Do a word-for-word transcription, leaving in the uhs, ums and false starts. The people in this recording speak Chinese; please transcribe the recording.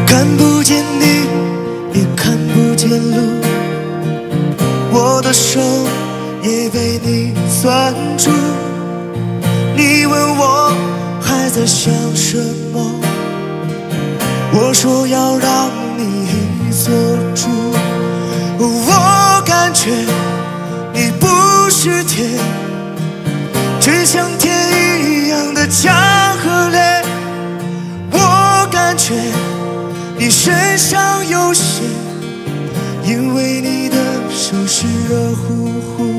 看不见你，也看不见路，我的手也被你攥住。你问我还在想什么，我说要让你做主。我感觉你不是天，只像天一样的强和烈。我感觉你身上有血，因为你的手是热乎乎。